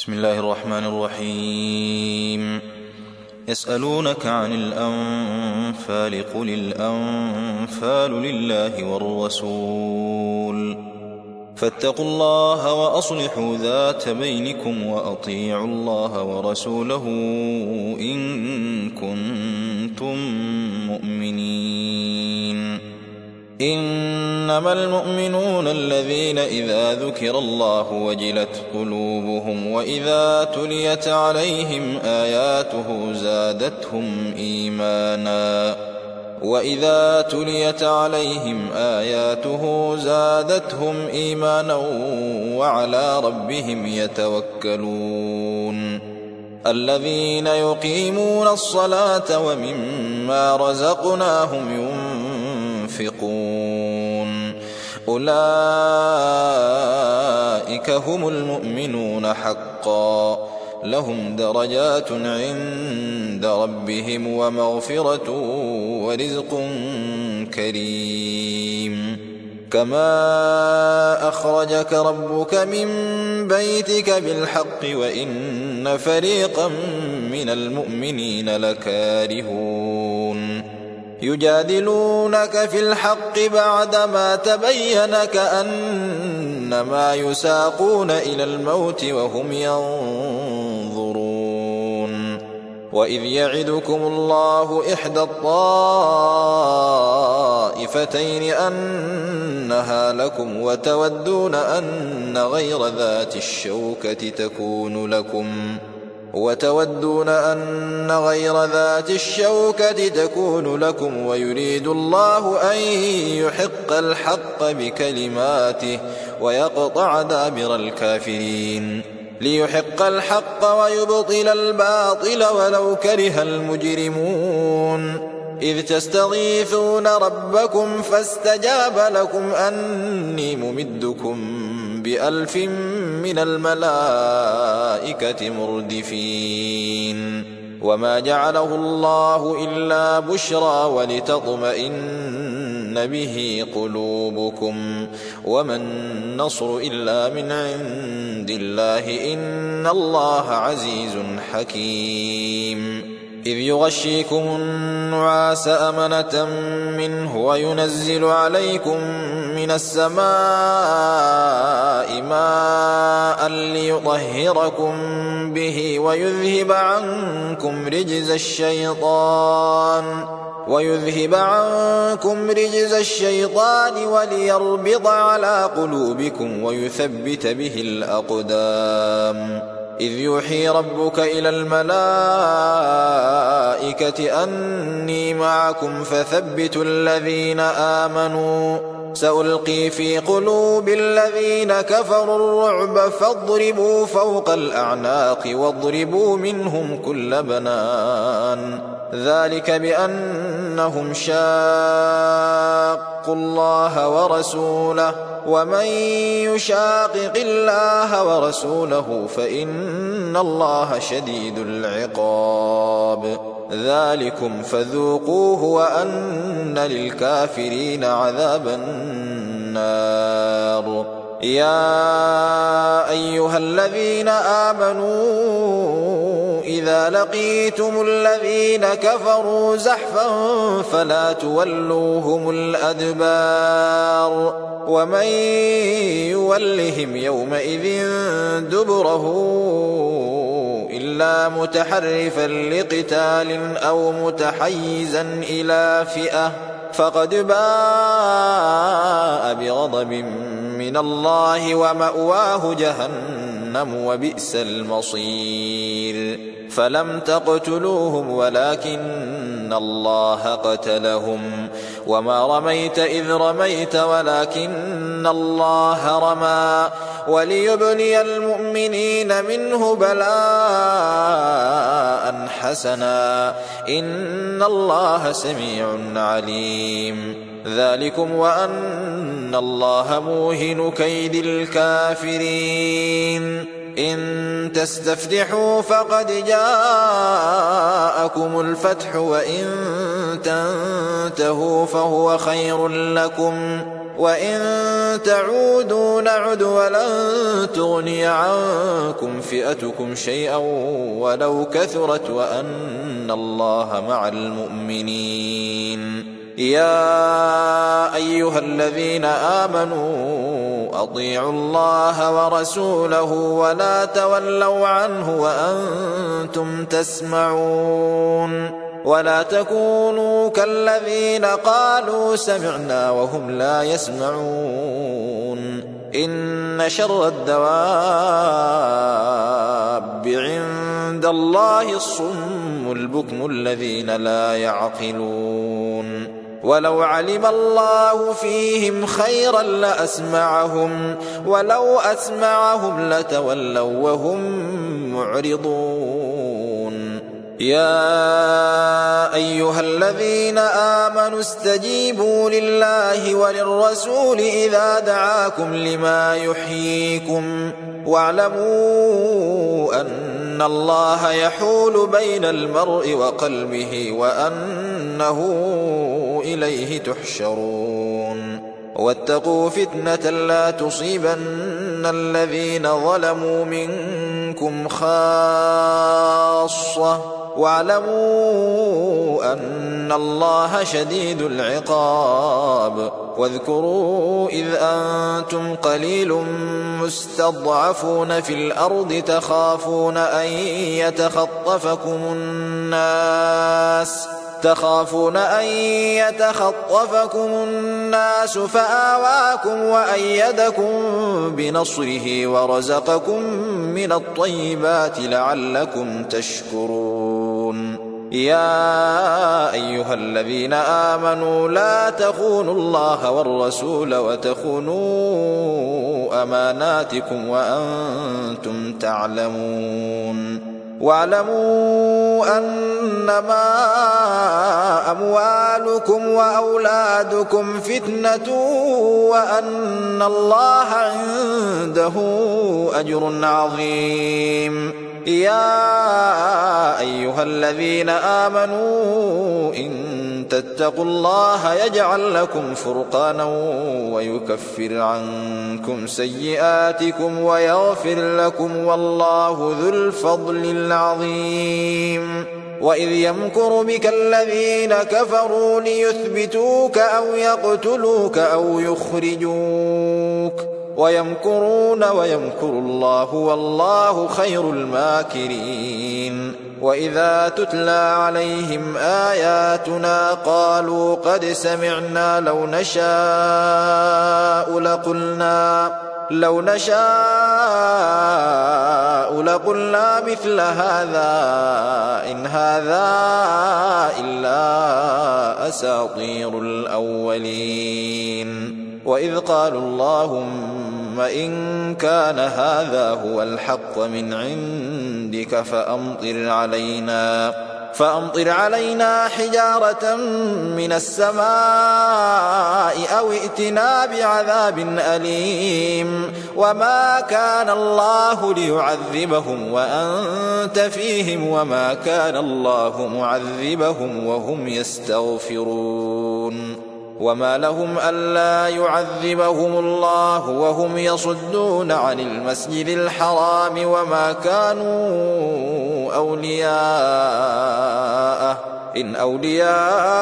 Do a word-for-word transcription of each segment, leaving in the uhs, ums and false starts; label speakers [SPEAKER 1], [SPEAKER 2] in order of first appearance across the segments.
[SPEAKER 1] بسم الله الرحمن الرحيم. يسألونك عن الأنفال قل الأنفال لله والرسول فاتقوا الله وأصلحوا ذات بينكم وأطيعوا الله ورسوله إن كنتم مؤمنين. إنما المؤمنون الذين إذا ذكر الله وجلت قلوبهم وإذا تليت عليهم آياته زادتهم إيمانا وإذا تليت عليهم آياته زادتهم إيمانا وعلى ربهم يتوكلون. الذين يقيمون الصلاة ومما رزقناهم ينفقون أولئك هم المؤمنون حقا لهم درجات عند ربهم ومغفرة ورزق كريم. كما أخرجك ربك من بيتك بالحق وإن فريقا من المؤمنين لكارهون يجادلونك في الحق بعدما تبين كأنما يساقون إلى الموت وهم ينظرون. وإذ يعدكم الله إحدى الطائفتين أنها لكم وتودون أن غير ذات الشوكة تكون لكم وتودون أن غير ذات الشوكة تكون لكم ويريد الله أن يحق الحق بكلماته ويقطع دابر الكافرين ليحق الحق ويبطل الباطل ولو كره المجرمون. إذ تستغيثون ربكم فاستجاب لكم أني ممدكم بألف من الملائكة مردفين. وما جعله الله إلا بشرى ولتطمئن به قلوبكم وما النصر إلا من عند الله إن الله عزيز حكيم. إذ يغشيكم النعاس أمنة منه وينزل عليكم من السماء ماء ليطهركم به ويذهب عنكم رجز الشيطان ويذهب عنكم رجز الشيطان وليربط على قلوبكم ويثبت به الأقدام. إذ يوحي ربك إلى الملائكة أني معكم فثبتوا الذين آمنوا سألقي في قلوب الذين كفروا الرعب فاضربوا فوق الأعناق واضربوا منهم كل بنان. ذلك بأنهم شاقوا الله ورسوله ومن يشاقق الله ورسوله فإن الله شديد العقاب. ذلكم فذوقوه وأن للكافرين عذاب النار. يا أيها الذين آمنوا إذا لقيتم الذين كفروا زحفا فلا تولوهم الأدبار ومن يولهم يومئذ دبره إلا متحرفا لقتال أو متحيزا إلى فئة فقد باء بغضب من الله ومأواه جهنم وبئس المصير. فلم تقتلوهم ولكن الله قتلهم وما رميت إذ رميت ولكن الله رمى وليبلي المؤمنين منه بلاء حسنا إن الله سميع عليم. ذلكم وأن الله موهن كيد الكافرين. إن تستفتحوا فقد جاءكم الفتح وإن تنتهوا فهو خير لكم وإن تعودوا نعد ولن تغني عنكم فئتكم شيئا ولو كثرت وأن الله مع المؤمنين. يا أيها الذين آمنوا أطيعوا الله ورسوله ولا تولوا عنه وأنتم تسمعون ولا تكونوا كالذين قالوا سمعنا وهم لا يسمعون. إن شر الدواب عند الله الصم البكم الذين لا يعقلون. ولو علم الله فيهم خيرا لأسمعهم ولو أسمعهم لتولوا وهم معرضون. يا أيها الذين آمنوا استجيبوا لله وللرسول إذا دعاكم لما يحييكم واعلموا أن الله يحول بين المرء وقلبه وأنه إليه تحشرون. واتقوا فتنة لا تصيبن الذين ظلموا منكم خاصة واعلموا أن الله شديد العقاب. واذكروا إذ أنتم قليل مستضعفون في الأرض تخافون أن يتخطفكم الناس تخافون أن يتخطفكم الناس فآواكم وأيدكم بنصره ورزقكم من الطيبات لعلكم تشكرون. يا أيها الذين آمنوا لا تخونوا الله والرسول وتخونوا أماناتكم وأنتم تعلمون. واعلموا أنما أموالكم وأولادكم فتنة وأن الله عنده أجر عظيم. يا أيها الذين آمنوا إن تتقوا الله يجعل لكم فرقانا ويكفر عنكم سيئاتكم ويغفر لكم والله ذو الفضل العظيم. وإذ يمكر بك الذين كفروا ليثبتوك أو يقتلوك أو يخرجوك ويمكرون ويمكر الله والله خير الماكرين. وإذا تتلى عليهم آياتنا قالوا قد سمعنا لو نشاء لقلنا لو نشاء لقلنا مثل هذا إن هذا إلا أساطير الأولين. وإذ قالوا اللهم إن كان هذا هو الحق من عندك فأمطر علينا فأمطر علينا حجارة من السماء أو ائتنا بعذاب أليم. وما كان الله ليعذبهم وأنت فيهم وما كان الله معذبهم وهم يستغفرون. وما لهم ألا يعذبهم الله وهم يصدون عن المسجد الحرام وما كانوا أولياءه إن أولياؤه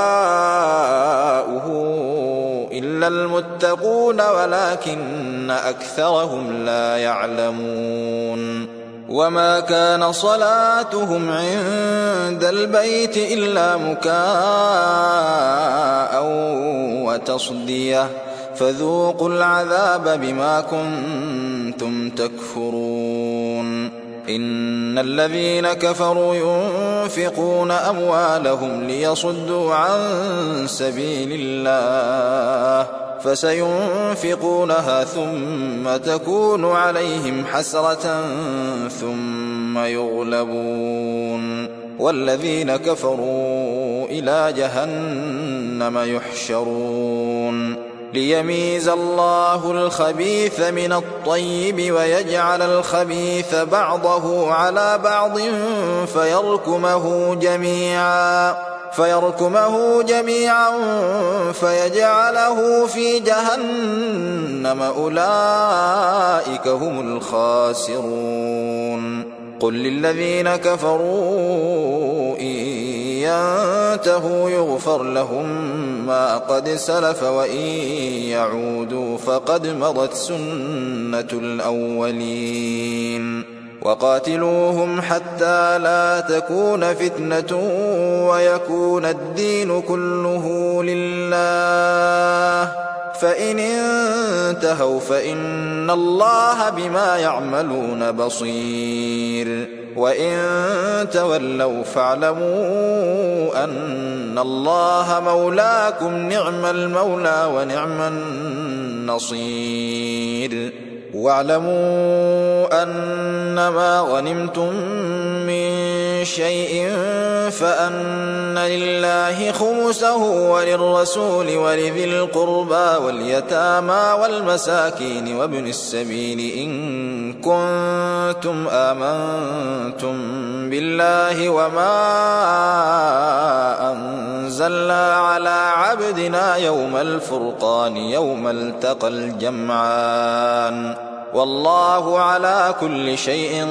[SPEAKER 1] إلا المتقون ولكن أكثرهم لا يعلمون. وما كان صلاتهم عند البيت إلا مكاء وتصدية فذوقوا العذاب بما كنتم تكفرون. إن الذين كفروا ينفقون أموالهم ليصدوا عن سبيل الله فسينفقونها ثم تكون عليهم حسرة ثم يغلبون والذين كفروا إلى جهنم يحشرون. ليميز الله الخبيث من الطيب ويجعل الخبيث بعضه على بعض فيركمه جميعا فيركمه جميعا فيجعله في جهنم أولئك هم الخاسرون قل للذين كفروا إن ينتهوا يغفر لهم ما قد سلف وإن يعودوا فقد مضت سنة الأولين وقاتلوهم حتى لا تكون فتنة ويكون الدين كله لله فإن انتهوا فإن الله بما يعملون بصير وإن تولوا فاعلموا أن الله مولاكم نعم المولى ونعم النصير واعلموا أنما غنمتم من شيء فأن لله خمسه وللرسول ولذي القربى واليتامى والمساكين وابن السبيل إن كنتم آمنتم بالله وما أنزلنا على عبدنا يوم الفرقان يوم التقى الجمعان والله على كل شيء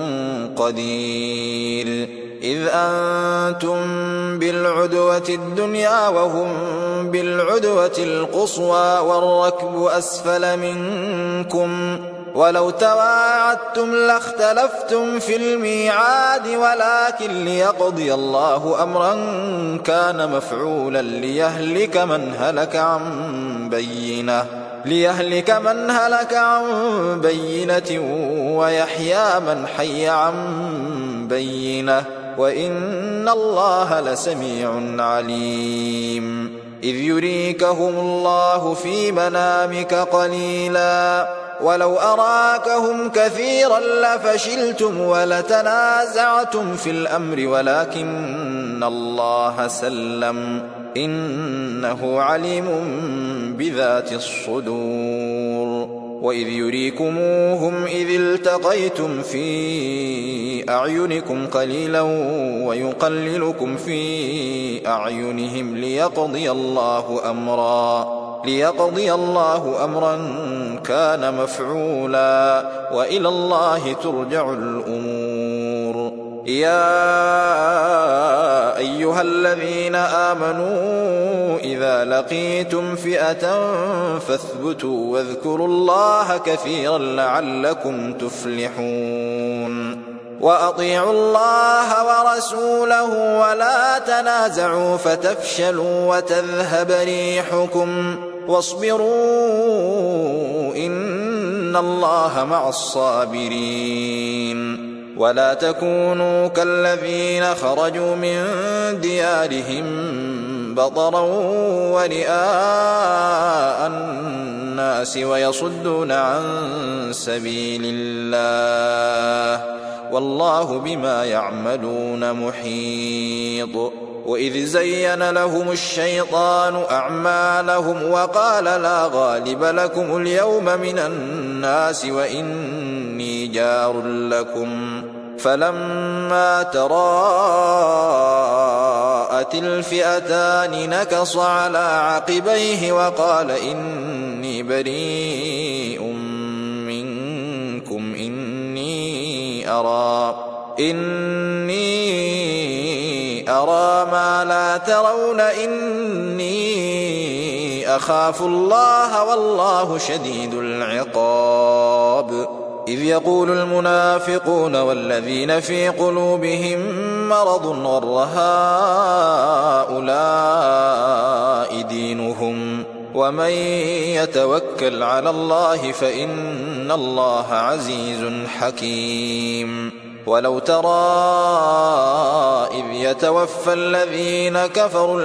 [SPEAKER 1] قدير إذ أنتم بالعدوة الدنيا وهم بالعدوة القصوى والركب أسفل منكم ولو تواعدتم لاختلفتم في الميعاد ولكن ليقضي الله أمرا كان مفعولا ليهلك من هلك عن بينة ليهلك من هلك عن بينة ويحيى من حي عن بينة وإن الله لسميع عليم إذ يريكهم الله في منامك قليلا ولو أراكهم كثيرا لفشلتم ولتنازعتم في الأمر ولكن الله سلم إنه عليم بذات الصدور وإذ يريكموهم إذ التقيتم في أعينكم قليلا ويقللكم في أعينهم ليقضي الله أمرا ليقضي الله أمرا كان مفعولا وإلى الله ترجع الأمور يا أيها الذين آمنوا إذا لقيتم فئة فاثبتوا واذكروا الله كثيرا لعلكم تفلحون وأطيعوا الله ورسوله ولا تنازعوا فتفشلوا وتذهب ريحكم واصبروا إن الله مع الصابرين ولا تكونوا كالذين خرجوا من ديارهم بطرا ورئاء الناس ويصدون عن سبيل الله والله بما يعملون محيط وإذ زين لهم الشيطان أعمالهم وقال لا غالب لكم اليوم من الناس وإني جار لكم فلما تراءت الفئتان نكص على عقبيه وقال إني بريء منكم إني أرى إني أرى ما لا ترون إني أخاف الله والله شديد العقاب إذ يقول المنافقون والذين في قلوبهم مرض غر هؤلاء دينهم ومن يتوكل على الله فإن الله عزيز حكيم ولو ترى إذ يتوفى الذين كفروا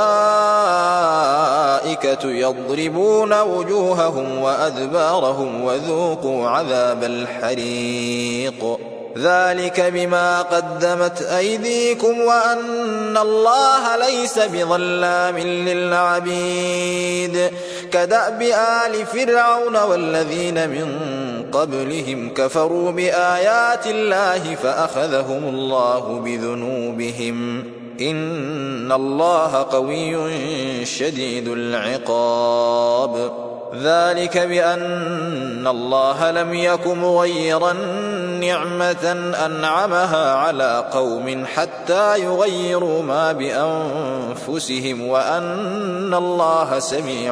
[SPEAKER 1] الملائكة يضربون وجوههم وأدبارهم وذوقوا عذاب الحريق ذلك بما قدمت أيديكم وأن الله ليس بظلام للعبيد كدأب آل فرعون والذين من قبلهم كفروا بآيات الله فأخذهم الله بذنوبهم إن الله قوي شديد العقاب ذلك بأن الله لم يك مغيرا نعمة أنعمها على قوم حتى يغيروا ما بأنفسهم وأن الله سميع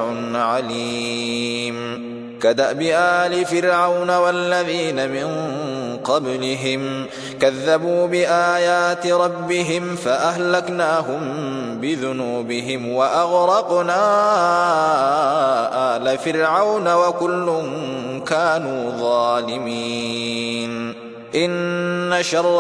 [SPEAKER 1] عليم كدأب آل فرعون والذين من قبلهم كذبوا بآيات ربهم فأهلكناهم بذنوبهم وأغرقنا آل فرعون وكل كانوا ظالمين إن شر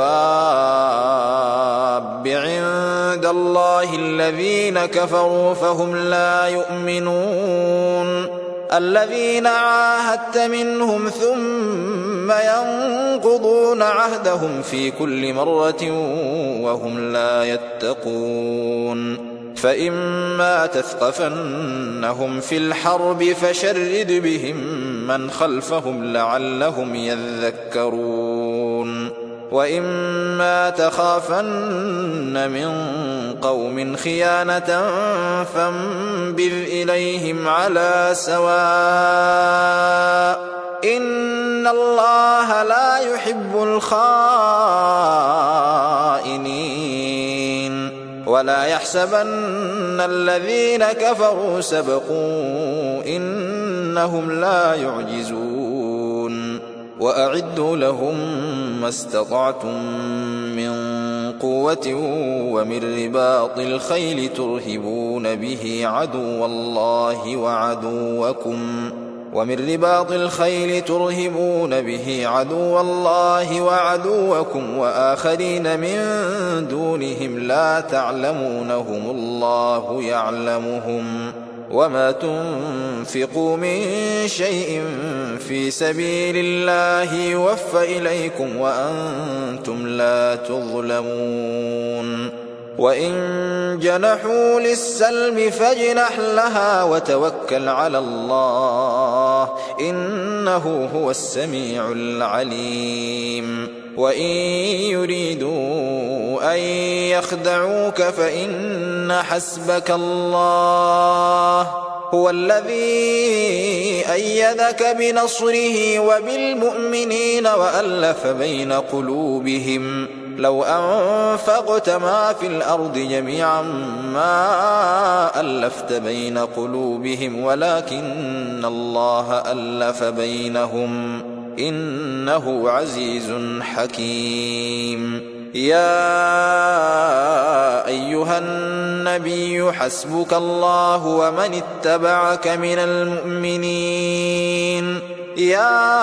[SPEAKER 1] الدواب عند الله الذين كفروا فهم لا يؤمنون الذين عاهدت منهم ثم ينقضون عهدهم في كل مرة وهم لا يتقون فإما تثقفنهم في الحرب فشرد بهم من خلفهم لعلهم يذكرون وإما تخافن من قوم خيانة فانبذ إليهم على سواء إن الله لا يحب الخائنين ولا يحسبن الذين كفروا سبقوا إنهم لا يعجزون وأعدوا لهم ما استطعتم من قوة ومن رباط الخيل ترهبون به عدو الله وعدوكم ومن رباط الخيل ترهبون به عدو الله وعدوكم وآخرين من دونهم لا تعلمونهم الله يعلمهم وما تنفقوا من شيء في سبيل الله يوفى إليكم وأنتم لا تظلمون وإن جنحوا للسلم فاجنح لها وتوكل على الله إنه هو السميع العليم وإن يريدوا أن يخدعوك فإن حسبك الله هو الذي أيدك بنصره وبالمؤمنين وألف بين قلوبهم لو أنفقت ما في الأرض جميعا ما ألفت بين قلوبهم ولكن الله ألف بينهم إنه عزيز حكيم يا أيها النبي حسبك الله ومن اتبعك من المؤمنين يا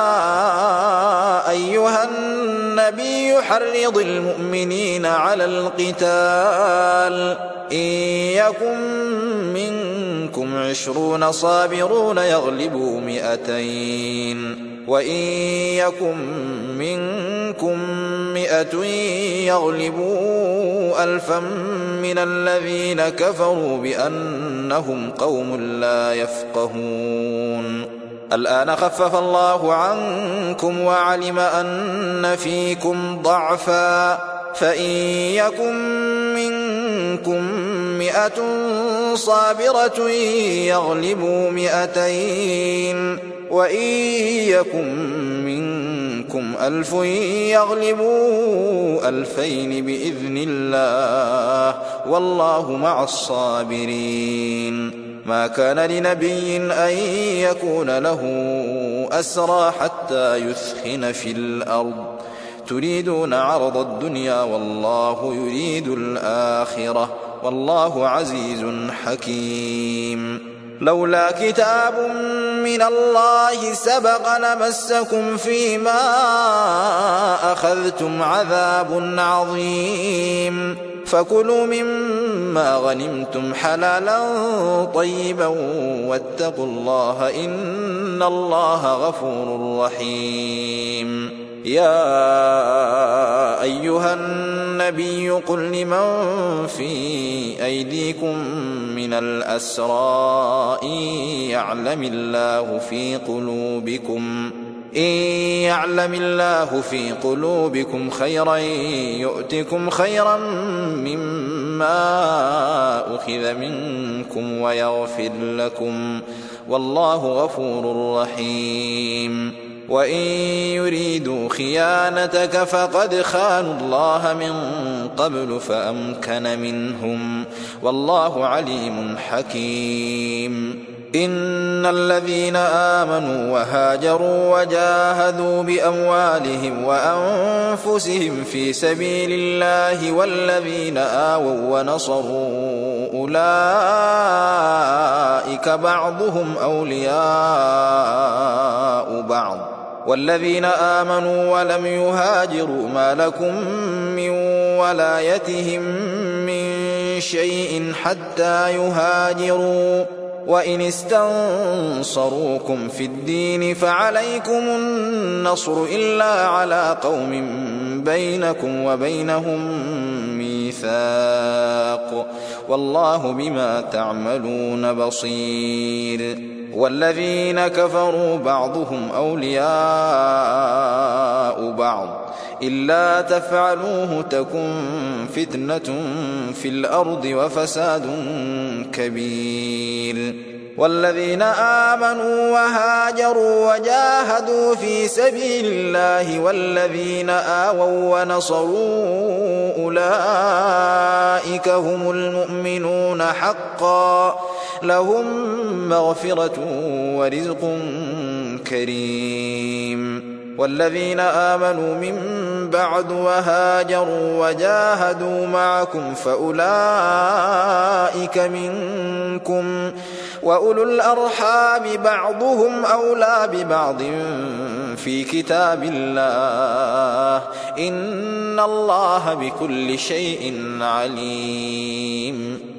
[SPEAKER 1] أيها النبي حرض المؤمنين على القتال إن يكن منكم عشرون صابرون يغلبوا مئتين وإن يكن منكم مئة يغلبوا ألفا من الذين كفروا بأنهم قوم لا يفقهون الآن خفف الله عنكم وعلم أن فيكم ضعفا فإن يكن منكم مئة صابرة يغلبوا مئتين وإن يكن منكم ألف يغلبوا ألفين بإذن الله والله مع الصابرين ما كان لنبي أن يكون له أسرى حتى يثخن في الأرض تريدون عرض الدنيا والله يريد الآخرة والله عزيز حكيم لولا كتاب من الله سبق لمسكم فيما أخذتم عذاب عظيم فكلوا مما غنمتم حلالا طيبا واتقوا الله إن الله غفور رحيم يا أيها النبي النبي قل لمن في أيديكم من الأسرى إن يعلم الله في قلوبكم إن يعلم الله في قلوبكم خيرا يؤتكم خيرا مما أخذ منكم ويغفر لكم والله غفور رحيم وإن يريدوا خيانتك فقد خانوا الله من قبل فأمكن منهم والله عليم حكيم إن الذين آمنوا وهاجروا وجاهدوا بأموالهم وأنفسهم في سبيل الله والذين آووا ونصروا أولئك بعضهم أولياء بعض والذين آمنوا ولم يهاجروا ما لكم من ولايتهم من شيء حتى يهاجروا وإن استنصروكم في الدين فعليكم النصر إلا على قوم بينكم وبينهم ميثاق والله بما تعملون بصير والذين كفروا بعضهم أولياء بعض إلا تفعلوه تكن فتنة في الأرض وفساد كبير والذين آمنوا وهاجروا وجاهدوا في سبيل الله والذين آووا ونصروا أولئك هم المؤمنون حقا لهم مغفرة ورزق كريم والذين آمنوا من بعد وهاجروا وجاهدوا معكم فأولئك منكم وأولو الأرحام بعضهم أولى ببعض في كتاب الله إن الله بكل شيء عليم